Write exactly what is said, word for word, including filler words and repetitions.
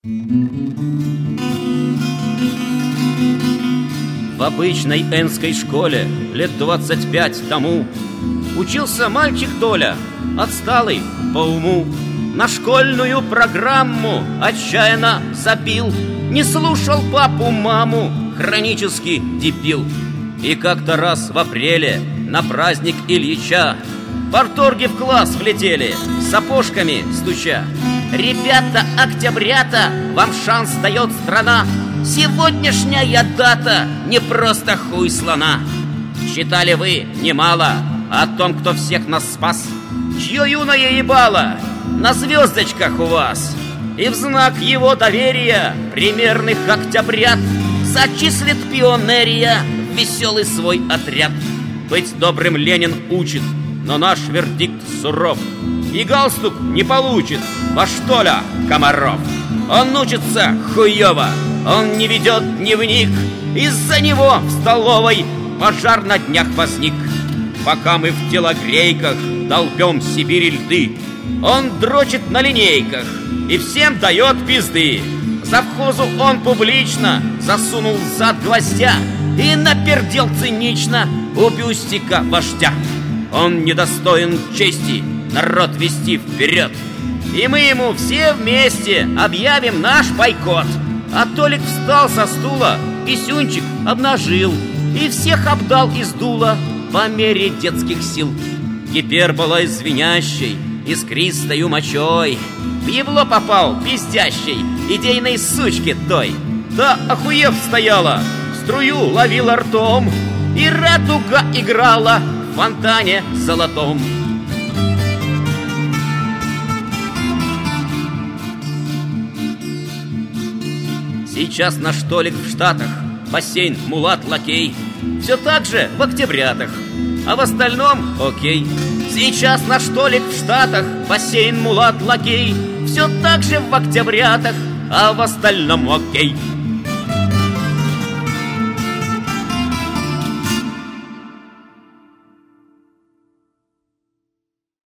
В обычной энской школе лет двадцать пять тому учился мальчик Толя, отсталый по уму. На школьную программу отчаянно забил, не слушал папу-маму, хронический дебил. И как-то раз в апреле на праздник Ильича парторги в класс влетели, сапожками стуча. «Ребята, октябрята, вам шанс дает страна. Сегодняшняя дата не просто хуй слона. Читали вы немало о том, кто всех нас спас, чье юное ебало на звездочках у вас. И в знак его доверия примерных октябрят зачислит пионерия в веселый свой отряд. Быть добрым Ленин учит, но наш вердикт суров, и галстук не получит ваш Толя Комаров. Он учится хуёво, он не ведет дневник, из-за него в столовой пожар на днях возник. Пока мы в телогрейках долбем Сибири льды, он дрочит на линейках и всем дает пизды. Завхозу он публично засунул зад гвоздя и напердел цинично у бюстика вождя. Он недостоин чести народ вести вперед, и мы ему все вместе объявим наш бойкот. А Толик встал со стула, писюнчик обнажил и всех обдал из дула по мере детских сил. Гиперболой звенящей, искристою мочой в ебло попал пиздящей идейной сучки той. Та, охуев, стояла, струю ловила ртом, и радуга играла в фонтане золотом. Сейчас наш Толик в Штатах, бассейн мулат-лакей, все так же в октябрятах, а в остальном окей. Сейчас наш Толик в Штатах, бассейн мулат-лакей, все так же в октябрятах, а в остальном окей.